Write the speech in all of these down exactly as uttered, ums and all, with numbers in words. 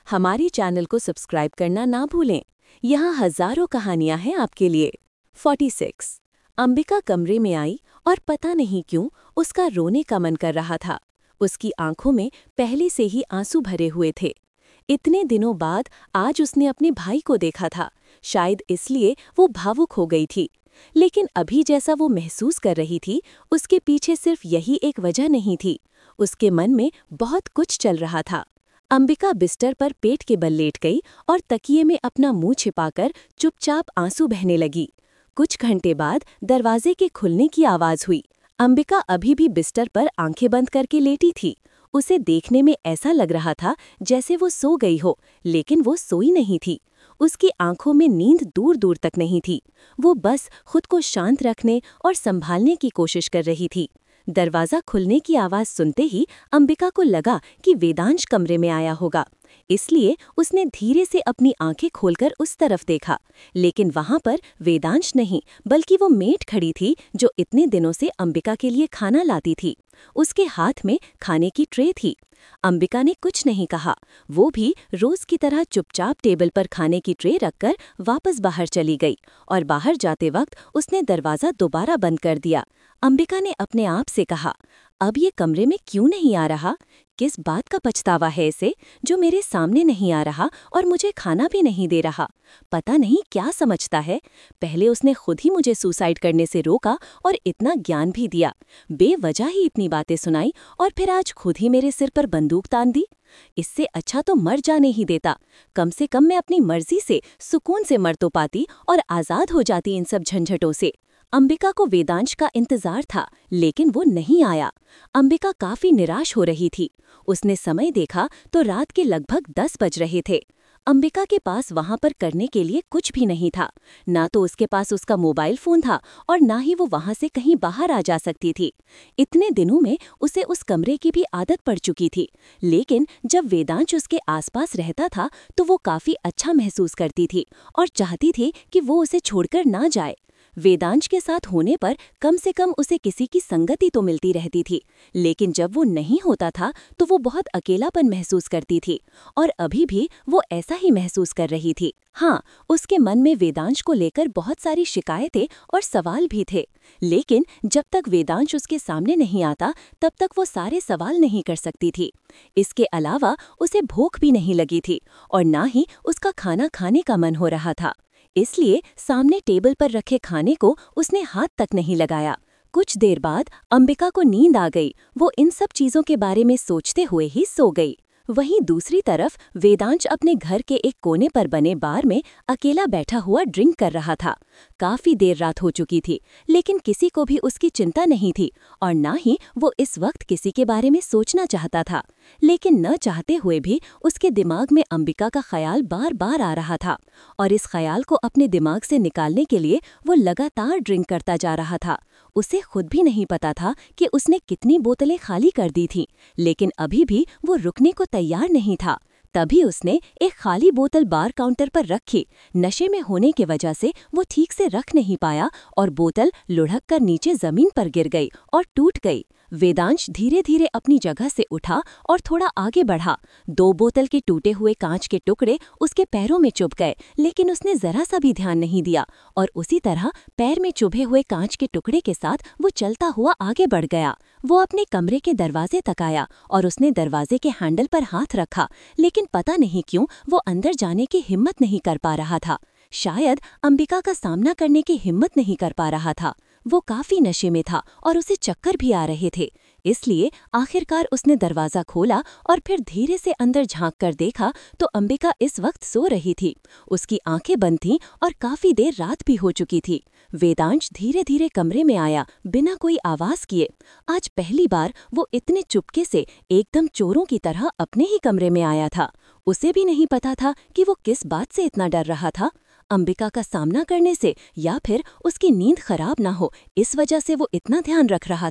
हमारे चैनल को सब्सक्राइब करना ना भूलें। यहाँ हजारों कहानियां हैं आपके लिए। छियालीस। अंबिका कमरे में आई और पता नहीं क्यों उसका रोने का मन कर रहा था। उसकी आंखों में पहले से ही आंसू भरे हुए थे। इतने दिनों बाद आज उसने अपने भाई को देखा था, शायद इसलिए वो भावुक हो गई थी। लेकिन अभी जैसा वो महसूस कर रही थी, उसके पीछे सिर्फ यही एक वजह नहीं थी। उसके मन में बहुत कुछ चल रहा था। अंबिका बिस्तर पर पेट के बल लेट गई और तकिए में अपना मुंह छिपाकर चुपचाप आंसू बहने लगी। कुछ घंटे बाद दरवाजे के खुलने की आवाज हुई। अंबिका अभी भी बिस्तर पर आंखें बंद करके लेटी थी। उसे देखने में ऐसा लग रहा था जैसे वो सो गई हो, लेकिन वो सोई नहीं थी। उसकी आंखों में नींद दूर दूर तक नहीं थी। वो बस खुद को शांत रखने और संभालने की कोशिश कर रही थी। दरवाजा खुलने की आवाज सुनते ही अंबिका को लगा कि वेदांश कमरे में आया होगा, इसलिए उसने धीरे से अपनी आंखें खोलकर उस तरफ देखा। लेकिन वहां पर वेदांश नहीं, बल्कि वो मेड खड़ी थी जो इतने दिनों से अंबिका के लिए खाना लाती थी। उसके हाथ में खाने की ट्रे थी। अंबिका ने कुछ नहीं कहा। वो भी रोज की तरह चुपचाप टेबल पर खाने की ट्रे रखकर वापस बाहर चली गई और बाहर जाते वक्त उसने दरवाजा दोबारा बंद कर दिया। अंबिका ने अपने आप से कहा, अब ये कमरे में क्यों नहीं आ रहा? किस बात का पछतावा है इसे, जो मेरे सामने नहीं आ रहा और मुझे खाना भी नहीं दे रहा? पता नहीं क्या समझता है। पहले उसने खुद ही मुझे सुसाइड करने से रोका और इतना ज्ञान भी दिया, बेवजह ही इतनी बातें सुनाई और फिर आज खुद ही मेरे सिर पर बंदूक तान दी। इससे अच्छा तो मर जाने ही देता। कम से कम मैं अपनी मर्जी से सुकून से मर तो पाती और आजाद हो जाती इन सब झंझटों से। अंबिका को वेदांश का इंतजार था, लेकिन वो नहीं आया। अंबिका काफी निराश हो रही थी। उसने समय देखा तो रात के लगभग दस बज रहे थे। अंबिका के पास वहां पर करने के लिए कुछ भी नहीं था। ना तो उसके पास उसका मोबाइल फोन था और ना ही वो वहां से कहीं बाहर आ जा सकती थी। इतने दिनों में उसे उस कमरे की भी आदत पड़ चुकी थी, लेकिन जब वेदांश उसके आसपास रहता था तो वो काफी अच्छा महसूस करती थी और चाहती थी कि वो उसे छोड़कर ना जाए। वेदांश के साथ होने पर कम से कम उसे किसी की संगति तो मिलती रहती थी, लेकिन जब वो नहीं होता था तो वो बहुत अकेलापन महसूस करती थी और अभी भी वो ऐसा ही महसूस कर रही थी। हाँ, उसके मन में वेदांश को लेकर बहुत सारी शिकायतें और सवाल भी थे, लेकिन जब तक वेदांश उसके सामने नहीं आता तब तक वो सारे सवाल नहीं कर सकती थी। इसके अलावा उसे भूख भी नहीं लगी थी और ना ही उसका खाना खाने का मन हो रहा था, इसलिए सामने टेबल पर रखे खाने को उसने हाथ तक नहीं लगाया। कुछ देर बाद अंबिका को नींद आ गई। वो इन सब चीजों के बारे में सोचते हुए ही सो गई। वहीं दूसरी तरफ वेदांश अपने घर के एक कोने पर बने बार में अकेला बैठा हुआ ड्रिंक कर रहा था। काफी देर रात हो चुकी थी, लेकिन किसी को भी उसकी चिंता नहीं थी और ना ही वो इस वक्त किसी के बारे में सोचना चाहता था। लेकिन न चाहते हुए भी उसके दिमाग में अंबिका का ख्याल बार बार आ रहा था और इस ख्याल को अपने दिमाग से निकालने के लिए वो लगातार ड्रिंक करता जा रहा था। उसे खुद भी नहीं पता था कि उसने कितनी बोतलें खाली कर दी थीं, लेकिन अभी भी वो रुकने को तैयार नहीं था। तभी उसने एक खाली बोतल बार काउंटर पर रखी। नशे में होने की वजह से वो ठीक से रख नहीं पाया और बोतल लुढ़क कर नीचे जमीन पर गिर गई और टूट गई। वेदांश धीरे धीरे अपनी जगह से उठा और थोड़ा आगे बढ़ा। दो बोतल के टूटे हुए कांच के टुकड़े उसके पैरों में चुभ गए, लेकिन उसने जरा सा भी ध्यान नहीं दिया और उसी तरह पैर में चुभे हुए कांच के टुकड़े के साथ वो चलता हुआ आगे बढ़ गया। वो अपने कमरे के दरवाजे तक आया और उसने दरवाजे के हैंडल पर हाथ रखा, लेकिन पता नहीं क्यों वो अंदर जाने की हिम्मत नहीं कर पा रहा था। शायद अंबिका का सामना करने की हिम्मत नहीं कर पा रहा था। वो काफी नशे में था और उसे चक्कर भी आ रहे थे, इसलिए आखिरकार उसने दरवाजा खोला और फिर धीरे से अंदर झांक कर देखा तो अंबिका इस वक्त सो रही थी। उसकी आंखें बंद थीं और काफी देर रात भी हो चुकी थी। वेदांश धीरे धीरे कमरे में आया, बिना कोई आवाज किए। आज पहली बार वो इतने चुपके से एकदम चोरों की तरह अपने ही कमरे में आया था। उसे भी नहीं पता था कि वो किस बात से इतना डर रहा था, अंबिका का सामना करने से या फिर उसकी नींद खराब ना हो इस वजह से वो इतना ध्यान रख रहा था।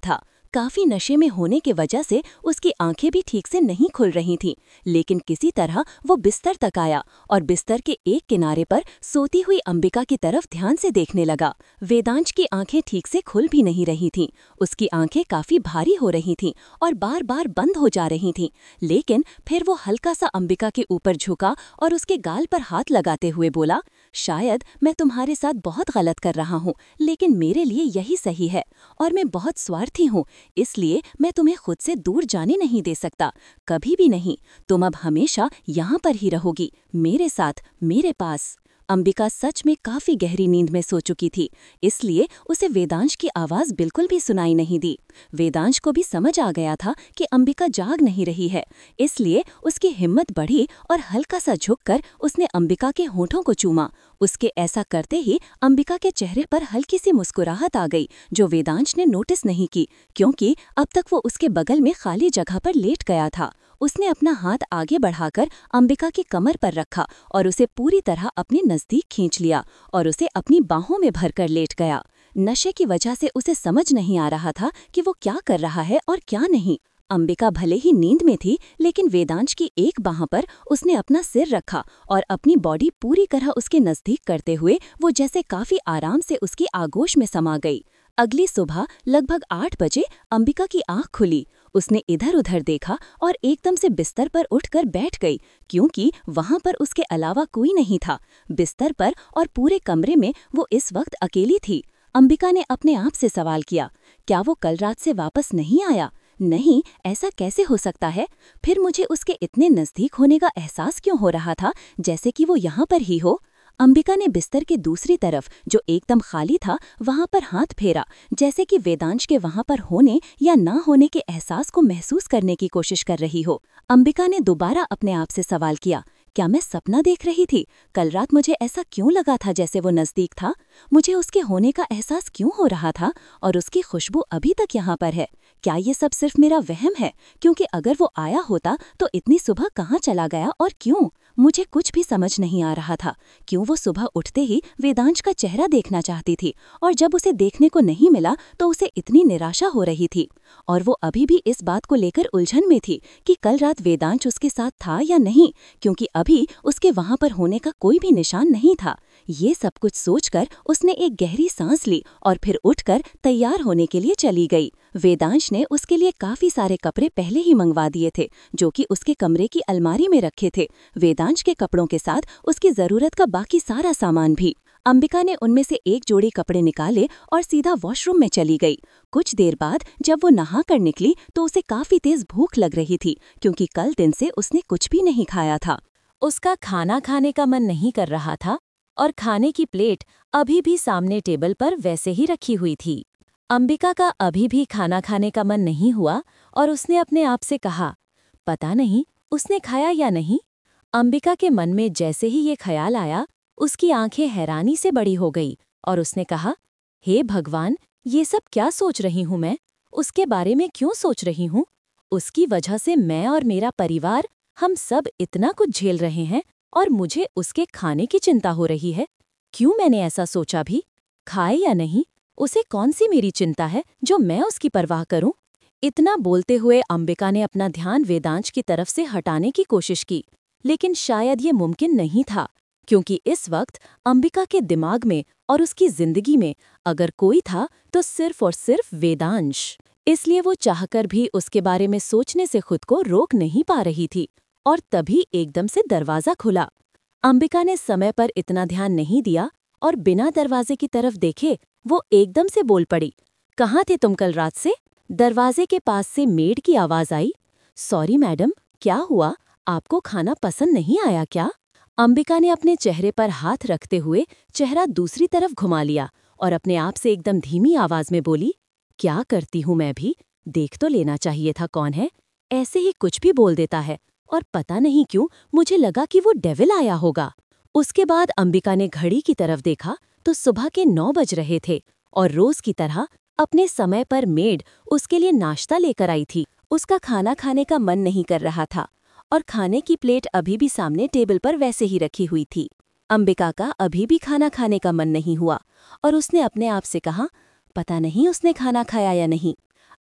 काफी नशे में होने की वजह से उसकी आंखें भी ठीक से नहीं खुल रही थीं, लेकिन किसी तरह वो बिस्तर तक आया और बिस्तर के एक किनारे पर सोती हुई अंबिका की तरफ ध्यान से देखने लगा। वेदांश की आंखें ठीक से खुल भी नहीं रही थीं। उसकी आंखें काफी भारी हो रही थीं और बार बार बंद हो जा रही थीं। लेकिन फिर वो हल्का सा अंबिका के ऊपर झुका और उसके गाल पर हाथ लगाते हुए बोला, शायद मैं तुम्हारे साथ बहुत गलत कर रहा हूँ, लेकिन मेरे लिए यही सही है और मैं बहुत स्वार्थी हूँ, इसलिए मैं तुम्हें खुद से दूर जाने नहीं दे सकता, कभी भी नहीं। तुम अब हमेशा यहाँ पर ही रहोगी, मेरे साथ, मेरे पास। अंबिका सच में काफी गहरी नींद में सो चुकी थी, इसलिए उसे वेदांश की आवाज बिल्कुल भी सुनाई नहीं दी। वेदांश को भी समझ आ गया था कि अंबिका जाग नहीं रही है, इसलिए उसकी हिम्मत बढ़ी और हल्का सा झुककर उसने अंबिका के होठों को चूमा। उसके ऐसा करते ही अंबिका के चेहरे पर हल्की सी मुस्कुराहट आ गई, जो वेदांश ने नोटिस नहीं की, क्योंकि अब तक वो उसके बगल में खाली जगह पर लेट गया था। उसने अपना हाथ आगे बढ़ाकर अंबिका की कमर पर रखा और उसे पूरी तरह अपने नजदीक खींच लिया और उसे अपनी बाहों में भरकर लेट गया। नशे की वजह से उसे समझ नहीं आ रहा था कि वो क्या कर रहा है और क्या नहीं। अंबिका भले ही नींद में थी, लेकिन वेदांश की एक बाह पर उसने अपना सिर रखा और अपनी बॉडी पूरी तरह उसके नजदीक करते हुए वो जैसे काफी आराम से उसकी आगोश में समा गई। अगली सुबह लगभग आठ बजे अंबिका की आंख खुली। उसने इधर उधर देखा और एकदम से बिस्तर पर उठकर बैठ गई, क्योंकि वहां पर उसके अलावा कोई नहीं था। बिस्तर पर और पूरे कमरे में वो इस वक्त अकेली थी। अंबिका ने अपने आप से सवाल किया, क्या वो कल रात से वापस नहीं आया? नहीं, ऐसा कैसे हो सकता है? फिर मुझे उसके इतने नजदीक होने का एहसास क्यों हो रहा था, जैसे कि वो यहाँ पर ही हो? अंबिका ने बिस्तर के दूसरी तरफ, जो एकदम खाली था, वहां पर हाथ फेरा, जैसे कि वेदांश के वहां पर होने या ना होने के एहसास को महसूस करने की कोशिश कर रही हो। अंबिका ने दोबारा अपने आप से सवाल किया, क्या मैं सपना देख रही थी? कल रात मुझे ऐसा क्यों लगा था जैसे वो नजदीक था? मुझे उसके होने का एहसास क्यों हो रहा था और उसकी खुशबू अभी तक यहाँ पर है? क्या ये सब सिर्फ मेरा वहम है? क्योंकि अगर वो आया होता तो इतनी सुबह कहाँ चला गया और क्यों? मुझे कुछ भी समझ नहीं आ रहा था। क्यों वो सुबह उठते ही वेदांश का चेहरा देखना चाहती थी और जब उसे देखने को नहीं मिला तो उसे इतनी निराशा हो रही थी, और वो अभी भी इस बात को लेकर उलझन में थी कि कल रात वेदांश उसके साथ था या नहीं, क्योंकि अभी उसके वहां पर होने का कोई भी निशान नहीं था। ये सब कुछ सोचकर उसने एक गहरी सांस ली और फिर उठकर तैयार होने के लिए चली गई। वेदांश ने उसके लिए काफी सारे कपड़े पहले ही मंगवा दिए थे, जो कि उसके कमरे की अलमारी में रखे थे। वेदांश के कपड़ों के साथ उसकी जरूरत का बाकी सारा सामान भी। अंबिका ने उनमें से एक जोड़ी कपड़े निकाले और सीधा वॉशरूम में चली गई। कुछ देर बाद जब वो नहा कर निकली तो उसे काफी तेज भूख लग रही थी, क्योंकि कल दिन से उसने कुछ भी नहीं खाया था। उसका खाना खाने का मन नहीं कर रहा था और खाने की प्लेट अभी भी सामने टेबल पर वैसे ही रखी हुई थी। अंबिका का अभी भी खाना खाने का मन नहीं हुआ और उसने अपने आप से कहा, पता नहीं उसने खाया या नहीं। अंबिका के मन में जैसे ही ये ख्याल आया, उसकी आंखें हैरानी से बड़ी हो गई और उसने कहा, हे भगवान, ये सब क्या सोच रही हूँ मैं? उसके बारे में क्यों सोच रही हूँ? उसकी वजह से मैं और मेरा परिवार, हम सब इतना कुछ झेल रहे हैं और मुझे उसके खाने की चिंता हो रही है। क्यों मैंने ऐसा सोचा भी? खाए या नहीं, उसे कौन सी मेरी चिंता है जो मैं उसकी परवाह करूं? इतना बोलते हुए अंबिका ने अपना ध्यान वेदांश की तरफ से हटाने की कोशिश की, लेकिन शायद ये मुमकिन नहीं था, क्योंकि इस वक्त अंबिका के दिमाग में और उसकी जिंदगी में अगर कोई था तो सिर्फ और सिर्फ वेदांश। इसलिए वो चाहकर भी उसके बारे में सोचने से खुद को रोक नहीं पा रही थी। और तभी एकदम से दरवाजा खुला। अंबिका ने समय पर इतना ध्यान नहीं दिया और बिना दरवाजे की तरफ देखे वो एकदम से बोल पड़ी, कहाँ थे तुम कल रात से? दरवाजे के पास से मेड की आवाज आई, सॉरी मैडम, क्या हुआ? आपको खाना पसंद नहीं आया क्या? अंबिका ने अपने चेहरे पर हाथ रखते हुए चेहरा दूसरी तरफ घुमा लिया और अपने आप से एकदम धीमी आवाज में बोली, क्या करती हूँ मैं भी? देख तो लेना चाहिए था कौन है, ऐसे ही कुछ भी बोल देता है। और पता नहीं क्यों मुझे लगा कि वो डेविल आया होगा। उसके बाद अंबिका ने घड़ी की तरफ देखा तो सुबह के नौ बज रहे थे और रोज की तरह अपने समय पर मेड उसके लिए नाश्ता लेकर आई थी। उसका खाना खाने का मन नहीं कर रहा था और खाने की प्लेट अभी भी सामने टेबल पर वैसे ही रखी हुई थी। अंबिका का अभी भी खाना खाने का मन नहीं हुआ और उसने अपने आप से कहा, पता नहीं उसने खाना खाया या नहीं।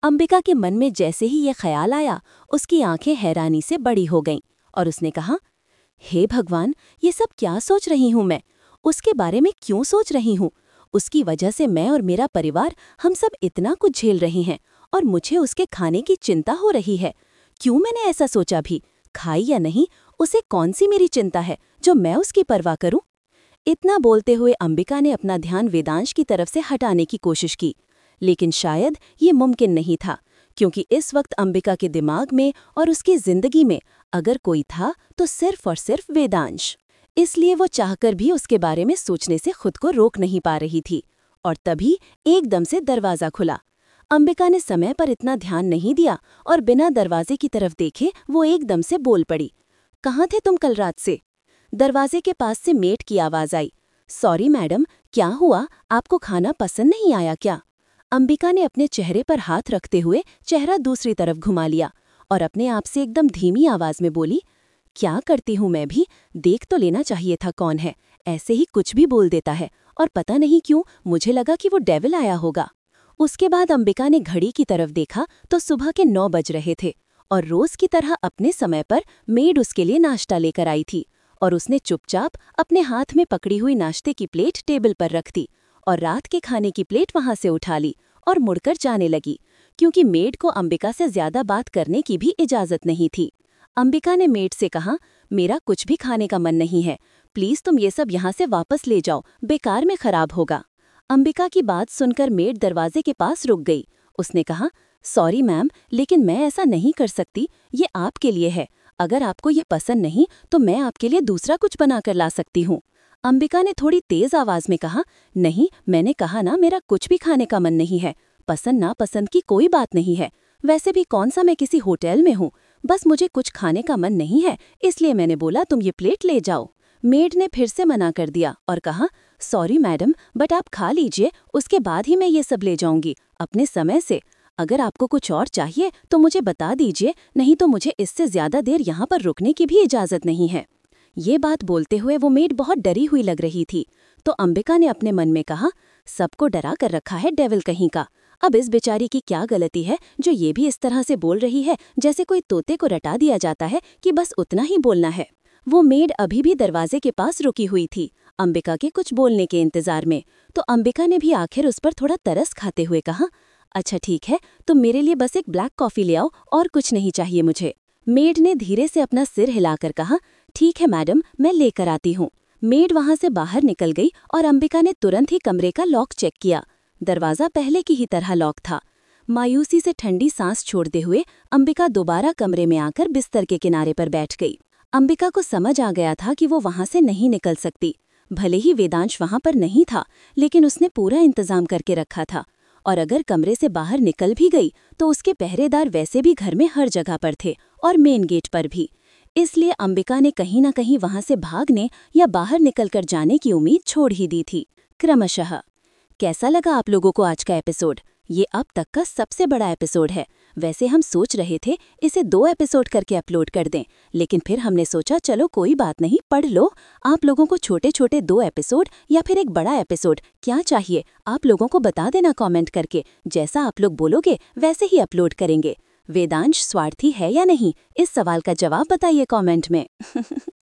अंबिका के मन में जैसे ही ये ख्याल आया, उसकी आंखें हैरानी से बड़ी हो गईं और उसने कहा, हे भगवान, ये सब क्या सोच रही हूँ मैं? उसके बारे में क्यों सोच रही हूँ? उसकी वजह से मैं और मेरा परिवार हम सब इतना कुछ झेल रहे हैं और मुझे उसके खाने की चिंता हो रही है। क्यों मैंने ऐसा सोचा भी? खाई या नहीं, उसे कौन सी मेरी चिंता है जो मैं उसकी परवाह करूं? इतना बोलते हुए अंबिका ने अपना ध्यान वेदांश की तरफ से हटाने की कोशिश की, लेकिन शायद ये मुमकिन नहीं था, क्योंकि इस वक्त अंबिका के दिमाग में और उसकी जिंदगी में अगर कोई था तो सिर्फ और सिर्फ वेदांश। इसलिए वो चाहकर भी उसके बारे में सोचने से खुद को रोक नहीं पा रही थी। और तभी एकदम से दरवाज़ा खुला। अंबिका ने समय पर इतना ध्यान नहीं दिया और बिना दरवाजे की तरफ देखे वो एकदम से बोल पड़ी, कहाँ थे तुम कल रात से? दरवाजे के पास से मेट की आवाज़ आई, सॉरी मैडम, क्या हुआ, आपको खाना पसंद नहीं आया क्या? अंबिका ने अपने चेहरे पर हाथ रखते हुए चेहरा दूसरी तरफ घुमा लिया और अपने आप से एकदम धीमी आवाज़ में बोली, क्या करती हूँ मैं भी, देख तो लेना चाहिए था कौन है, ऐसे ही कुछ भी बोल देता है और पता नहीं क्यों मुझे लगा कि वो डेविल आया होगा। उसके बाद अंबिका ने घड़ी की तरफ देखा तो सुबह के नौ बज रहे थे और रोज की तरह अपने समय पर मेड उसके लिए नाश्ता लेकर आई थी और उसने चुपचाप अपने हाथ में पकड़ी हुई नाश्ते की प्लेट टेबल पर रख दी और रात के खाने की प्लेट वहां से उठा ली और मुड़कर जाने लगी, क्योंकि मेड को अंबिका से ज्यादा बात करने की भी इजाजत नहीं थी। अंबिका ने मेड से कहा, मेरा कुछ भी खाने का मन नहीं है, प्लीज तुम ये सब यहाँ से वापस ले जाओ, बेकार में खराब होगा। अंबिका की बात सुनकर मेड दरवाजे के पास रुक गई। उसने कहा, सॉरी मैम, लेकिन मैं ऐसा नहीं कर सकती, ये आपके लिए है, अगर आपको ये पसंद नहीं तो मैं आपके लिए दूसरा कुछ बनाकर ला सकती हूँ। अंबिका ने थोड़ी तेज आवाज में कहा, नहीं, मैंने कहा ना, मेरा कुछ भी खाने का मन नहीं है, पसंद ना पसंद की कोई बात नहीं है, वैसे भी कौन सा मैं किसी होटल में हूँ, बस मुझे कुछ खाने का मन नहीं है, इसलिए मैंने बोला तुम ये प्लेट ले जाओ। मेड ने फिर से मना कर दिया और कहा, सॉरी मैडम, बट आप खा लीजिए, उसके बाद ही मैं ये सब ले जाऊंगी अपने समय से। अगर आपको कुछ और चाहिए तो मुझे बता दीजिए, नहीं तो मुझे इससे ज्यादा देर यहाँ पर रुकने की भी इजाजत नहीं है। ये बात बोलते हुए वो मेड बहुत डरी हुई लग रही थी। तो अंबिका ने अपने मन में कहा, सबको डरा कर रखा है डेविल कहीं का, अब इस बेचारी की क्या गलती है जो ये भी इस तरह से बोल रही है जैसे कोई तोते को रटा दिया जाता है कि बस उतना ही बोलना है। वो मेड अभी भी दरवाजे के पास रुकी हुई थी, अंबिका के कुछ बोलने के इंतजार में। तो अंबिका ने भी आखिर उस पर थोड़ा तरस खाते हुए कहा, अच्छा ठीक है, तुम मेरे लिए बस एक ब्लैक कॉफ़ी ले आओ, और कुछ नहीं चाहिए मुझे। मेड ने धीरे से अपना सिर हिलाकर कहा, ठीक है मैडम, मैं लेकर आती हूँ। मेड वहां से बाहर निकल गई और अंबिका ने तुरंत ही कमरे का लॉक चेक किया। दरवाज़ा पहले की ही तरह लॉक था। मायूसी से ठंडी सांस छोड़ते हुए अंबिका दोबारा कमरे में आकर बिस्तर के किनारे पर बैठ गई। अंबिका को समझ आ गया था कि वो वहां से नहीं निकल सकती। भले ही वेदांश वहां पर नहीं था, लेकिन उसने पूरा इंतजाम करके रखा था, और अगर कमरे से बाहर निकल भी गई तो उसके पहरेदार वैसे भी घर में हर जगह पर थे और मेन गेट पर भी। इसलिए अंबिका ने कहीं न कहीं वहां से भागने या बाहर निकलकर जाने की उम्मीद छोड़ ही दी थी। क्रमशः कैसा लगा आप लोगों को आज का एपिसोड? ये अब तक का सबसे बड़ा एपिसोड है। वैसे हम सोच रहे थे इसे दो एपिसोड करके अपलोड कर दें, लेकिन फिर हमने सोचा चलो कोई बात नहीं, पढ़ लो। आप लोगों को छोटे छोटे दो एपिसोड या फिर एक बड़ा एपिसोड क्या चाहिए, आप लोगों को बता देना कमेंट करके। जैसा आप लोग बोलोगे वैसे ही अपलोड करेंगे। वेदांश स्वार्थी है या नहीं, इस सवाल का जवाब बताइए कमेंट में।